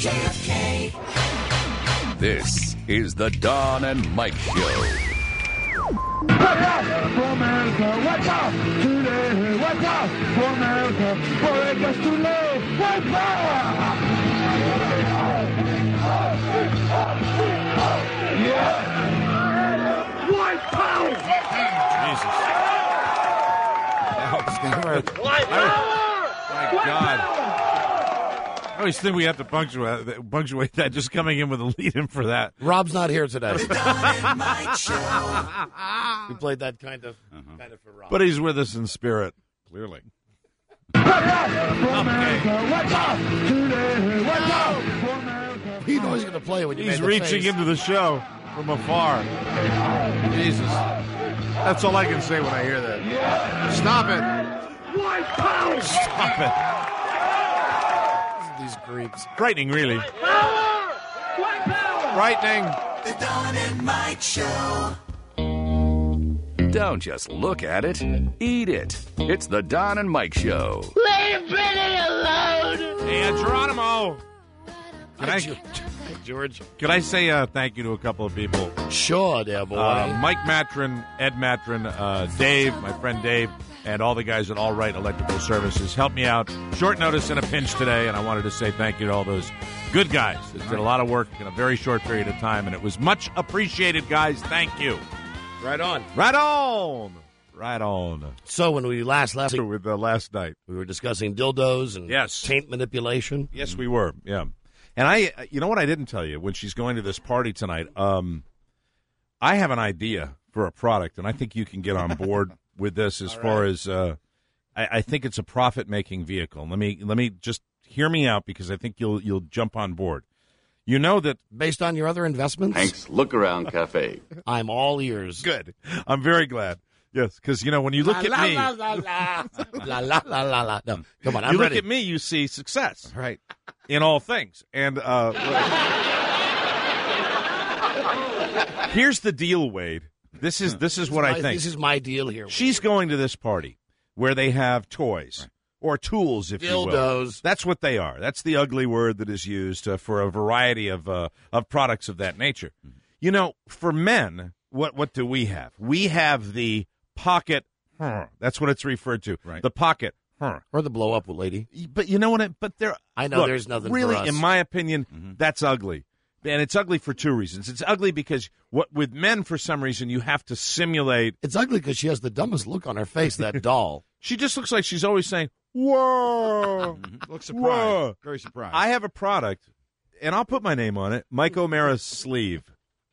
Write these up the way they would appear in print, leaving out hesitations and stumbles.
KFK. This is the Don and Mike Show. What's up for America? What's up today? What's up for America? Before it gets too late. What's up? Yeah. White power. Jesus. White power. My God. I always think we have to punctuate that just coming in with a lead-in for that. Rob's not here today. The Don and Mike Show. We played that kind of for Rob. But he's with us in spirit, clearly. What's up for America? What's up today? What's up for America? You know he's going to play when you He's made the reaching face. into the show from afar. Jesus. That's all I can say when I hear that. Stop it. White power. Stop it. These creeps. Frightening, really. Power. White power. Frightening. The Don and Mike Show. Don't just look at it, eat it. It's the Don and Mike Show. Leave Billy alone. Hey, Geronimo. George. Can I say thank you to a couple of people? Sure, there, boy. Mike Matron, Ed Matron, Dave, my friend Dave, and all the guys at All Right Electrical Services helped me out. Short notice in a pinch today, and I wanted to say thank you to all those good guys that did a lot of work in a very short period of time, and it was much appreciated, guys. Thank you. Right on. Right on. Right on. So when we last left, With last night. we were discussing dildos and Yes. taint manipulation. Yes, we were. Yeah. And you know what I didn't tell you when she's going to this party tonight? I have an idea for a product, and I think you can get on board with this as far as I think it's a profit-making vehicle. Let me just hear me out because I think you'll jump on board. You know that Based on your other investments, Hank's Look Around Cafe. I'm all ears. good. I'm very glad. Yes, because when you look at me, la la la la la. No, come on, I'm you ready. look at me, you see success, Right. in all things. And here's the deal, Wade. This is what I think. This is my deal here. She's going to this party where they have toys or tools, if you will. Dildos. That's what they are. That's the ugly word that is used for a variety of products of that nature. You know, for men, what do we have? We have the pocket. That's what it's referred to. Right. The pocket. Or the blow up lady. But you know what? But there. I know look, there's nothing really, for us. in my opinion, that's ugly. And it's ugly for two reasons. It's ugly because with men, for some reason, you have to simulate. It's ugly because she has the dumbest look on her face, that doll. She just looks like she's always saying, whoa. Looks surprised. Whoa. Very surprised. I have a product, and I'll put my name on it, Mike O'Mara's sleeve.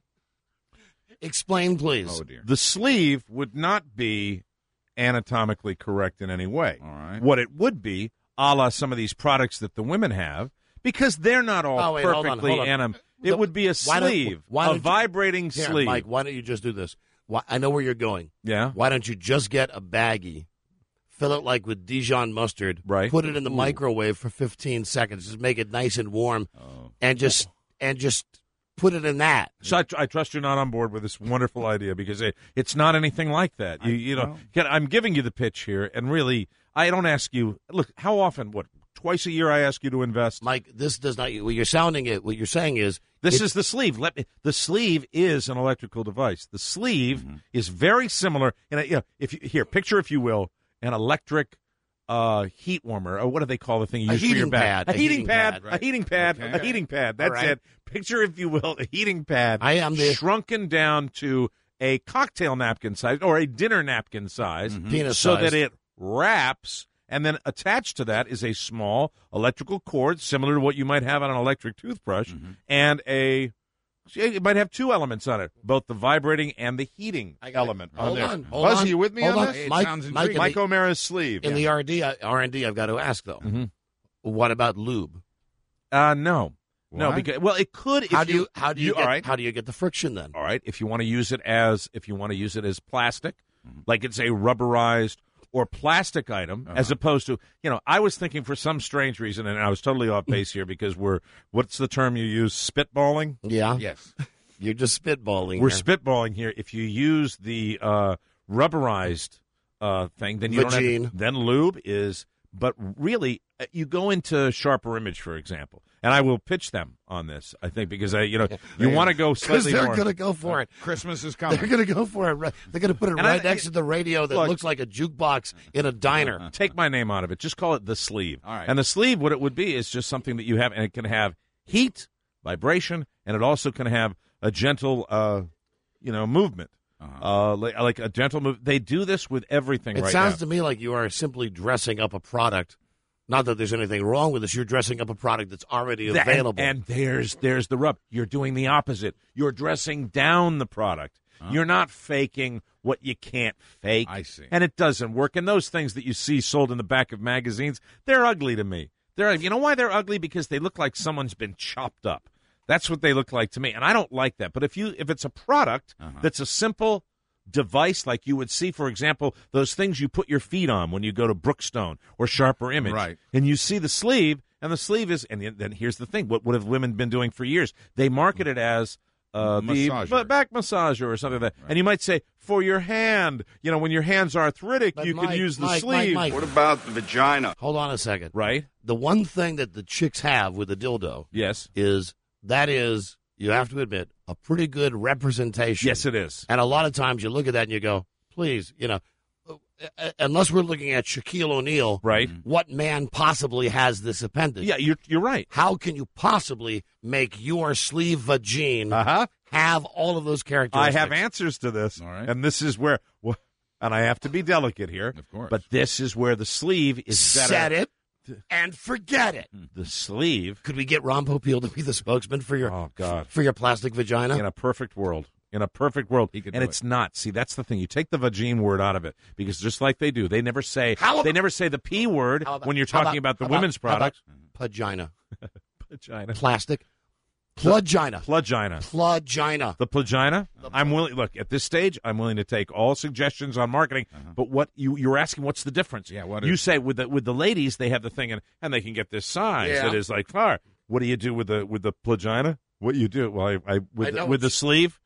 Explain, please. Oh, dear. The sleeve would not be anatomically correct in any way. All right. What it would be, a la some of these products that the women have, because they're not all Oh, wait, hold on, perfectly hold on. It would be a Why don't- sleeve, why a don't you- vibrating Here, sleeve. Mike, why don't you just do this? I know where you're going. Yeah. Why don't you just get a baggie, fill it like with Dijon mustard, Right. put it in the microwave for 15 seconds, just make it nice and warm, and just put it in that. So I trust you're not on board with this wonderful idea because it's not anything like that. I'm giving you the pitch here, and really, I don't ask you. Look, how often? Twice a year I ask you to invest. Mike, this does not. What you're saying is This is the sleeve. The sleeve is an electrical device. The sleeve is very similar. And picture, if you will, an electric heat warmer, or what do they call the thing you A use for your heating back? pad. A heating pad. Right. A heating pad. Okay. A heating pad. That's All right. it. Picture, if you will, a heating pad. I am the- shrunken down to a cocktail napkin size or a dinner napkin size, Penis so size. that it wraps. And then attached to that is a small electrical cord, similar to what you might have on an electric toothbrush, and it might have two elements on it, both the vibrating and the heating element on Hold there. on, hold Buzz, on. are you with me Hold on on. this? It Mike, sounds Mike, intriguing. Mike O'Mara's sleeve. in the R&D, I've got to ask though. What about lube? No. No, Why? because it could. How do you all right? how do you get the friction then? All right. If you want to use it as plastic, like it's a rubberized or plastic item, as opposed to I was thinking for some strange reason, and I was totally off base here because what's the term you use? Spitballing. Yeah, Yes. you're just spitballing. We're here. spitballing here. If you use the rubberized thing, then you don't Vagine. have. Then lube is But really, you go into Sharper Image, for example, and I will pitch them on this, I think, because you want to go Because slightly they're more. going to go for it. Christmas is They're coming. going to go for it. They're going to put it And right next to the radio that look, looks like a jukebox in a diner. Take my name out of it. Just call it the sleeve. All right. And the sleeve, what it would be, is just something that you have, and it can have heat, vibration, and it also can have a gentle, movement. Like a gentle move. They do this with everything It right sounds now. to me like you are simply dressing up a product. Not that there's anything wrong with this. You're dressing up a product that's already available. And there's the rub. You're doing the opposite. You're dressing down the product. You're not faking what you can't fake. I see. And it doesn't work. And those things that you see sold in the back of magazines, they're ugly to me. You know why they're ugly? Because they look like someone's been chopped up. That's what they look like to me, and I don't like that. But if it's a product that's a simple device, like you would see, for example, those things you put your feet on when you go to Brookstone or Sharper Image, Right. and you see the sleeve, and the sleeve is, and then here's the thing: what have women been doing for years? They market it as the Massager. back massager or something like that, and you might say for your hand. When your hand's arthritic, But you can Mike, use the Mike, sleeve, Mike. What about the vagina? Hold on a second. right? The one thing that the chicks have with the dildo Yes, is you have to admit, a pretty good representation. yes, it is. And a lot of times you look at that and you go, please, unless we're looking at Shaquille O'Neal, Right. what man possibly has this appendage? Yeah, you're right. How can you possibly make your sleeve vagine have all of those I characteristics? have answers to this, All right. and this is where, and I have to be delicate here, Of course. but this is where the sleeve is better. Set it and forget it. The sleeve, Could we get Ron Popeil to be the spokesman for your oh God, for your plastic vagina? in a perfect world, He could and do it's not. See, that's the thing. You take the vagine word out of it because just like they do, they never say How about- the p word How about- when you're how talking about the how women's how about products. Vagina. Vagina, Plastic. Plugina. plugina. Plugina. The plugina. I'm willing. Look, at this stage, I'm willing to take all suggestions on marketing. But what you're asking, what's the difference? Yeah, what you is- say with the ladies, they have the thing, and they can get this size Yeah. that is like far. What do you do with the plugina? What you do? Well, with know the it's- sleeve,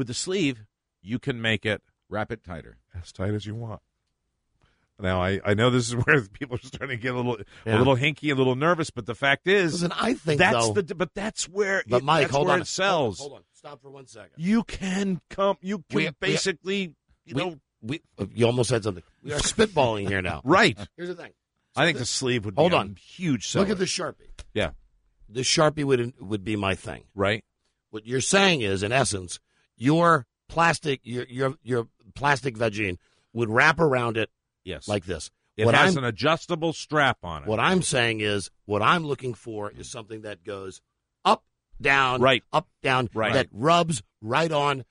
you can make it Wrap it tighter. as tight as you want. Now, I know this is where people are starting to get a little hinky, a little nervous, but the fact is, Listen, I think that's though. but that's where But Mike, that's hold where on. it sells. Hold on. Stop for 1 second. You can basically, You almost said something. We are spitballing here now. right. Here's the thing. I think the sleeve would Hold be on. a huge seller. Look at the Sharpie. Yeah, The Sharpie would be my thing. right? What you're saying is, in essence, your plastic vagine would wrap around it Yes. like this. it what has I'm an adjustable strap on it. what I'm saying is, what I'm looking for is something that goes up, down, Right. up, down, Right. that rubs right on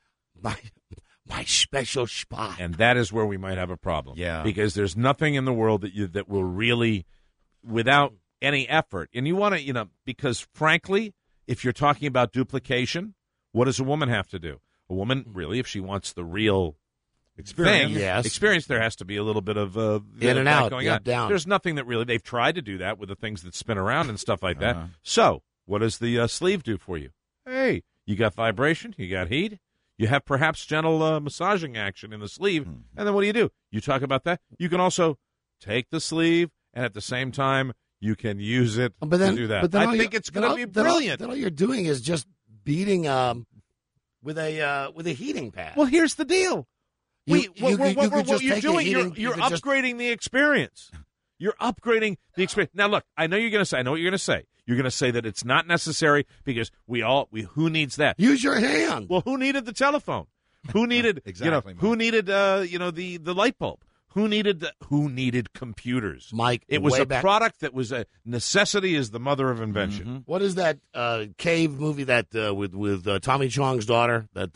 my special spot. And that is where we might have a problem. Yeah. Because there's nothing in the world that will really, without any effort. And you want to, because frankly, if you're talking about duplication, what does a woman have to do? A woman, really, if she wants the real Experience. thing, Yes. experience, there has to be a little bit of In and that out, going up, on. down. There's nothing that really, they've tried to do that with the things that spin around and stuff like that. Uh-huh. So, what does the sleeve do for you? Hey, you got vibration, you got heat, you have perhaps gentle massaging action in the sleeve, and then what do? You talk about that. You can also take the sleeve, and at the same time, you can use it But then, to do that. But then I think it's going to be brilliant. Then all you're doing is just beating with a heating pad. Well, here's the deal. You could What just you're take a doing, heating- you're you could just- upgrading the experience. You're upgrading the experience. Now, look, I know what you're going to say. You're going to say that it's not necessary because who needs that? Use your hand. Well, who needed the telephone? Who needed Exactly, who needed the light bulb? Who needed computers? Mike, It was way a back- product that was a necessity is the mother of invention. What is that cave movie that with Tommy Chong's daughter? That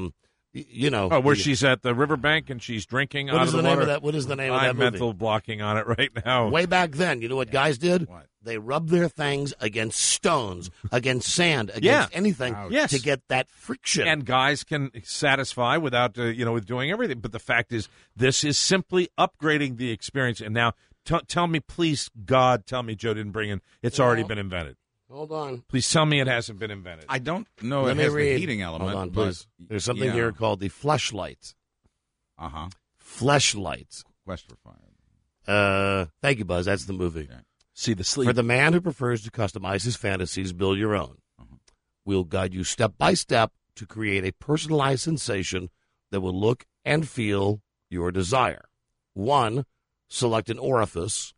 Where she's at the riverbank and she's drinking What out is of the the name water. of that? What is the name of that I'm movie? mental blocking on it right now. Way back then, you know what guys did? What? They rubbed their things against stones, against sand, against Yeah. anything Yes. to get that friction. And guys can satisfy without, with doing everything. But the fact is, this is simply upgrading the experience. And now, tell me, please, God, tell me Joe didn't bring in. It's already been invented. Hold on. Please tell me it hasn't been invented. I don't know Let it me has read. the heating element. Hold on, but- please. There's something yeah. here called the fleshlight. Uh-huh. Fleshlight. Quest for Fire. Thank you, Buzz. That's the movie. See the sleeve. For the man who prefers to customize his fantasies, build your own. We'll guide you step by step to create a personalized sensation that will look and feel your desire. 1, select an orifice.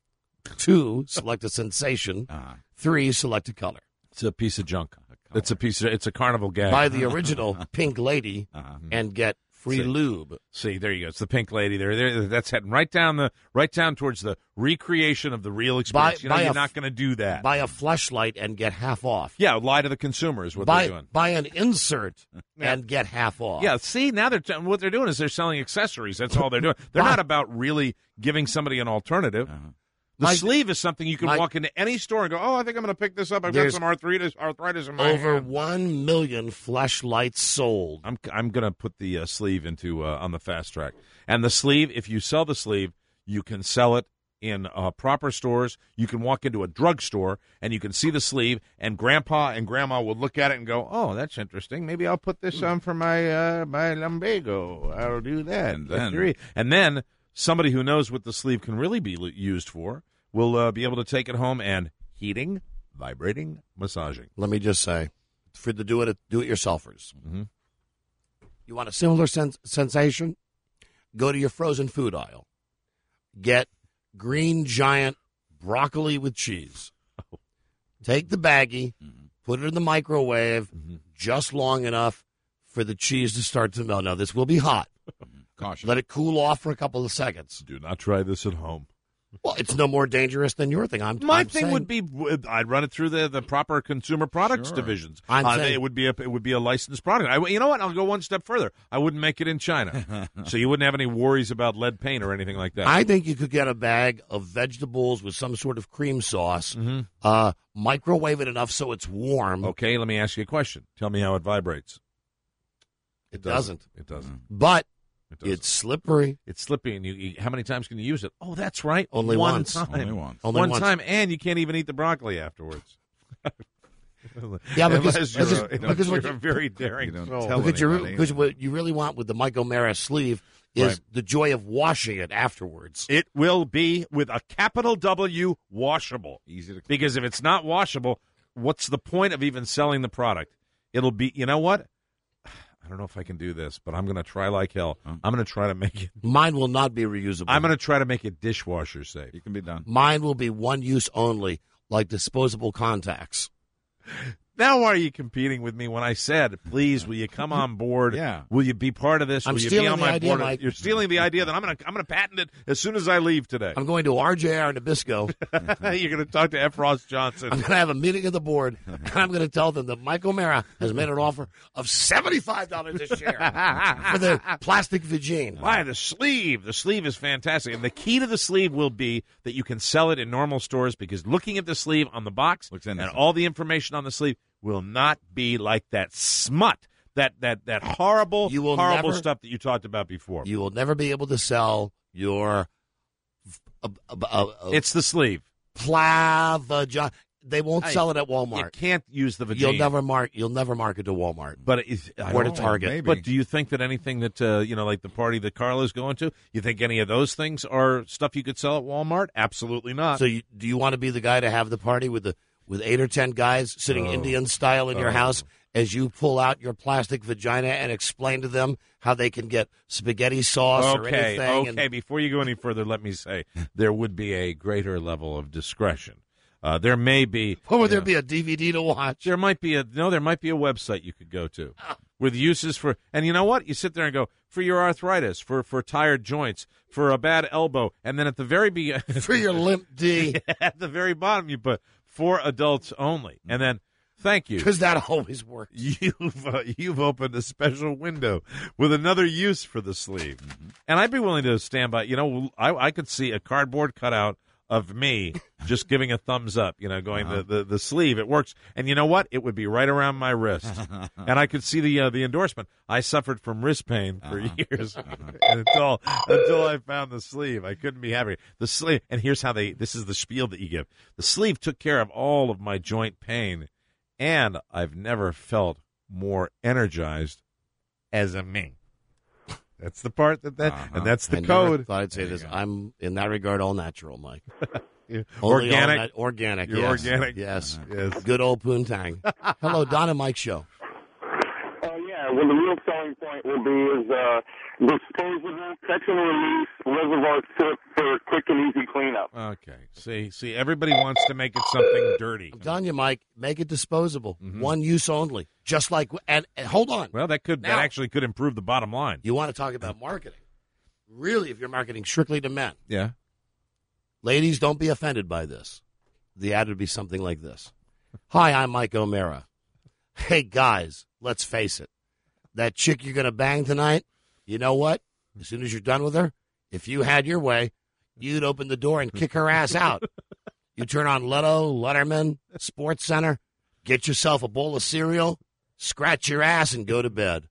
2, select a sensation. 3, select a color. It's a piece of junk. It's a carnival gag. Buy the original Pink Lady and get free lube. See, there you go. It's the Pink Lady. There. That's heading right down towards the recreation of the real experience. You're not going to do that. Buy a fleshlight and get half off. Yeah, lie to the consumer is what they're doing. Buy an insert and get half off. Yeah, see, now what they're doing is they're selling accessories. That's all they're doing. They're not about really giving somebody an alternative. The sleeve is something you can walk into any store and go, oh, I think I'm going to pick this up. I've got some arthritis in my over hand. 1 million fleshlights sold. I'm going to put the sleeve into on the fast track. And the sleeve, if you sell the sleeve, you can sell it in proper stores. You can walk into a drugstore and you can see the sleeve, and Grandpa and Grandma will look at it and go, oh, that's interesting. Maybe I'll put this on for my lumbago. I'll do that. And then somebody who knows what the sleeve can really be used for will be able to take it home and heating, vibrating, massaging. Let me just say, for the do-it-yourselfers, you want a similar sensation? Go to your frozen food aisle. Get Green Giant broccoli with cheese. Take the baggie, put it in the microwave just long enough for the cheese to start to melt. Now, this will be hot. Caution. Let it cool off for a couple of seconds. Do not try this at home. Well, it's no more dangerous than your thing. My thing would be I'd run it through the proper consumer products divisions. It would be a licensed product. You know what? I'll go one step further. I wouldn't make it in China, so you wouldn't have any worries about lead paint or anything like that. I think you could get a bag of vegetables with some sort of cream sauce, microwave it enough so it's warm. Okay, let me ask you a question. Tell me how it vibrates. It doesn't. It doesn't. But it's slippery. It's slippery, and you how many times can you use it? Oh, that's right. Only one once. time. Only once. Only once. Time, and you can't even eat the broccoli afterwards. Yeah, because because you're a very daring soul. Because what you really want with the Mike O'Mara sleeve is the joy of washing it afterwards. It will be, with a capital W, washable. Easy to Because if it's not washable, what's the point of even selling the product? It'll be, you know what? I don't know if I can do this, but I'm going to try like hell. I'm going to try to make it. Mine will not be reusable. I'm going to try to make it dishwasher safe. It can be done. Mine will be one use only, like disposable contacts. Now, why are you competing with me when I said, please, will you come on board? Yeah. Will you be part of this? I'm will you stealing be on the my idea, board? Mike. You're stealing the idea that I'm going to patent it as soon as I leave today. I'm going to RJR Nabisco. You're going to talk to F. Ross Johnson. I'm going to have a meeting of the board, and I'm going to tell them that Mike O'Mara has made an offer of $75 a share for the plastic vagine. Why, the sleeve. The sleeve is fantastic. And the key to the sleeve will be that you can sell it in normal stores, because looking at the sleeve on the box and all the information on the sleeve will not be like that smut, that horrible stuff that you talked about before. You will never be able to sell your it's the sleeve. Vagina. They won't sell it at Walmart. You can't use the vagina. You'll never market to Walmart. But or to Target. Maybe. But do you think that anything that like the party that Carla's going to, you think any of those things are stuff you could sell at Walmart? Absolutely not. So do you want to be the guy to have the party with 8 or 10 guys sitting Indian style in your house as you pull out your plastic vagina and explain to them how they can get spaghetti sauce or anything? Okay, before you go any further, let me say there would be a greater level of discretion. There may be. Or would there be a DVD to watch? There might be a website you could go to with uses for, and you know what? You sit there and go, for your arthritis, for tired joints, for a bad elbow, and then at the very beginning, for your limp D. At the very bottom, you put for adults only, and then thank you, because that always works. You've opened a special window with another use for the sleeve, and I'd be willing to stand by. I could see a cardboard cutout of me just giving a thumbs up, going the sleeve. It works. And you know what? It would be right around my wrist. And I could see the endorsement. I suffered from wrist pain for years until I found the sleeve. I couldn't be happier. The sleeve, and here's how this is the spiel that you give. The sleeve took care of all of my joint pain, and I've never felt more energized as a me. That's the part and that's the I never code. thought I'd say this. I'm in that regard all natural, Mike. Organic. Organic. You're yes. organic. Yes. Yes. Good old poontang. Hello, Don and Mike show. Yeah, well, the real selling point will be is disposable, catch and release, reservoir tip for quick and easy cleanup. Okay. See, everybody wants to make it something dirty. I'm telling you, Mike, make it disposable. One use only. Just like, and hold on. Well, that Now- actually could improve the bottom line. You want to talk about marketing. Really, if you're marketing strictly to men. Yeah. Ladies, don't be offended by this. The ad would be something like this. Hi, I'm Mike O'Mara. Hey, guys, let's face it. That chick you're going to bang tonight, you know what? As soon as you're done with her, if you had your way, you'd open the door and kick her ass out. You turn on Leno, Letterman, Sports Center, get yourself a bowl of cereal, scratch your ass, and go to bed.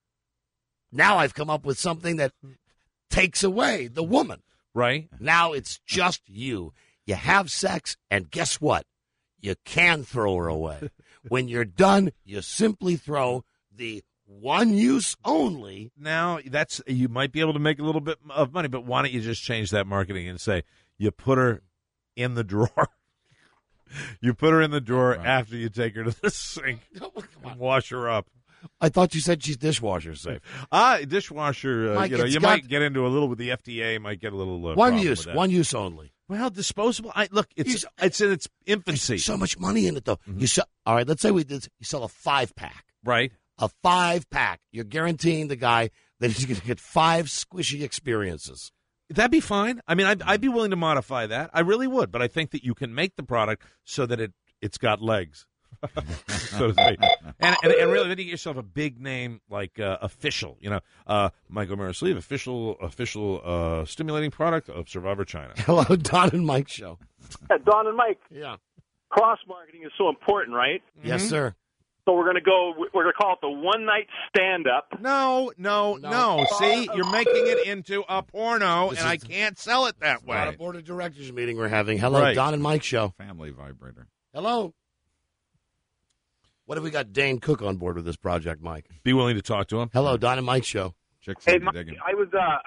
Now I've come up with something that takes away the woman. Right? Now it's just you. You have sex, and guess what? You can throw her away. When you're done, you simply throw the one use only. Now, you might be able to make a little bit of money, but why don't you just change that marketing and say you put her in the drawer? You put her in the drawer after you take her to the sink and wash her up. I thought you said she's dishwasher safe. Dishwasher, Mike, you it's might get into a little with the FDA, might get a little One problem use, with that. one use only. Well, disposable. Look, it's in its infancy. There's so much money in it, though. You sell, all right, let's say you sell a 5-pack. Right. A 5-pack. You're guaranteeing the guy that he's going to get 5 squishy experiences. That'd be fine. I mean, I'd be willing to modify that. I really would. But I think that you can make the product so that it's got legs, so to speak. And really, then you get yourself a big name like Official. Michael O'Mara Sleeve, official stimulating product of Survivor China. Hello, Don and Mike show. Don and Mike, Yeah. cross marketing is so important, right? Yes, sir. So we're going to call it the one night stand up. No. See, you're making it into a porno, and I can't sell it that Not a way. board of directors meeting we're having. Hello, Right. Don and Mike show. Family vibrator. Hello. What have we got Dane Cook on board with this project, Mike? Be willing to talk to him. Hello, Don and Mike show. Chicks Hey, be Mike, digging. I was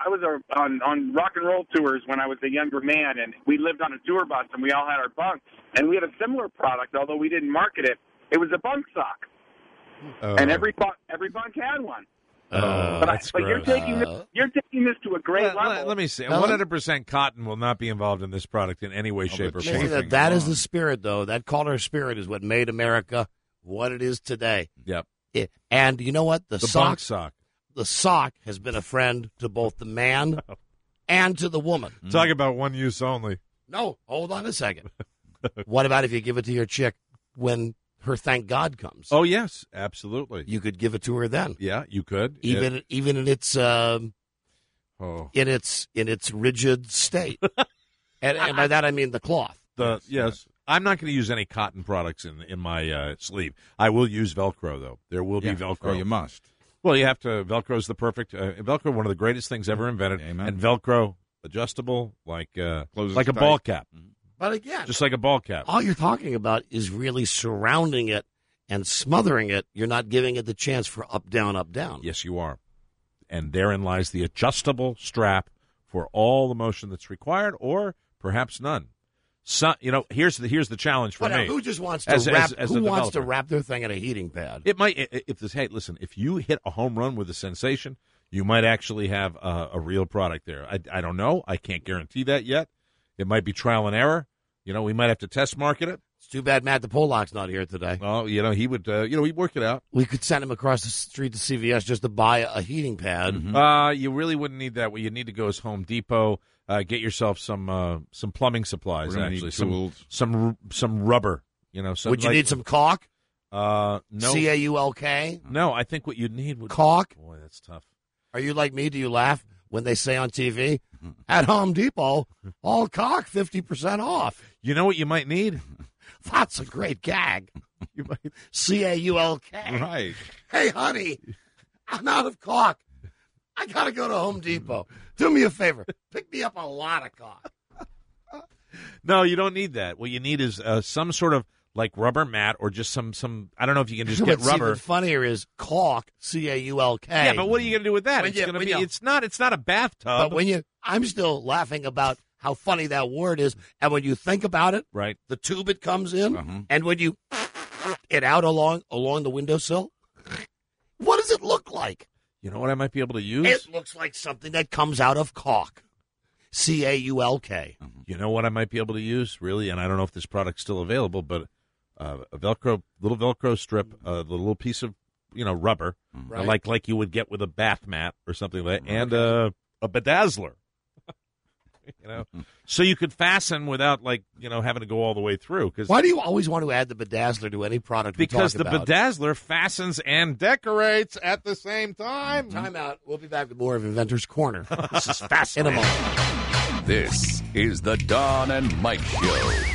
on rock and roll tours when I was a younger man, and we lived on a tour bus, and we all had our bunks, and we had a similar product, although we didn't market it. It was a bunk sock, and every bunk had one. That's but you're gross. taking this to a great level. Let me see. Hello? 100% cotton will not be involved in this product in any way, shape, or but Let me form. say Chafing that is along. the spirit, though. That caller spirit is what made America what it is today. Yep. And you know what? The bunk sock. The sock has been a friend to both the man and to the woman. Talk about one use only. No, hold on a second. What about if you give it to your chick when her thank God comes? Oh, yes, absolutely. You could give it to her then. Yeah, you could. Even in its Oh. in its rigid state. and by that I mean the cloth. Yes. I'm not going to use any cotton products in my sleeve. I will use Velcro, though. There will be Velcro. Oh, you must. Well, you have to. Velcro's the perfect. Velcro, one of the greatest things ever invented. Amen. And Velcro, adjustable, like Closes a tight. ball cap. But again, Just like a ball cap. all you're talking about is really surrounding it and smothering it. You're not giving it the chance for up, down, up, down. Yes, you are. And therein lies the adjustable strap for all the motion that's required, or perhaps none. So, here's the challenge for But me. who just wants to As wrap? a Who wants to developer. wrap their thing in a heating pad? It might. Hey, listen. If you hit a home run with a sensation, you might actually have a real product there. I don't know. I can't guarantee that yet. It might be trial and error. We might have to test market it. It's too bad Matt the Pollock's not here today. Well, he would. He'd work it out. We could send him across the street to CVS just to buy a heating pad. You really wouldn't need that. What you need to go is Home Depot. Get yourself some plumbing supplies. We're gonna Actually, need tools. some rubber. Would you need some caulk? No. CAULK? No, I think what you'd need would. Caulk? Boy, that's tough. Are you like me? Do you laugh when they say on TV, at Home Depot, all caulk 50% off? You know what you might need? That's a great gag. You might. CAULK. Right. Hey, honey, I'm out of caulk. I got to go to Home Depot. Do me a favor. Pick me up a lot of caulk. No, you don't need that. What you need is some sort of like rubber mat or just some. I don't know if you can just What's get rubber. even funnier is caulk, C-A-U-L-K. Yeah, but what are you going to do with that? When It's you- going to when be. you- It's not a bathtub. But I'm still laughing about how funny that word is, and when you think about it, right, the tube it comes in, Uh-huh. and when you it out along the windowsill, what does it look like? You know what I might be able to use? It looks like something that comes out of caulk, C-A-U-L-K. You know what I might be able to use, really, and I don't know if this product's still available, but a little Velcro strip, the little piece of rubber, Right. like you would get with a bath mat or something like that, and a bedazzler. So you could fasten without having to go all the way through. Why do you always want to add the bedazzler to any product? Because we the talk about? bedazzler fastens and decorates at the same time. Time out. We'll be back with more of Inventor's Corner. This is fascinating. In a moment. This is the Don and Mike Show.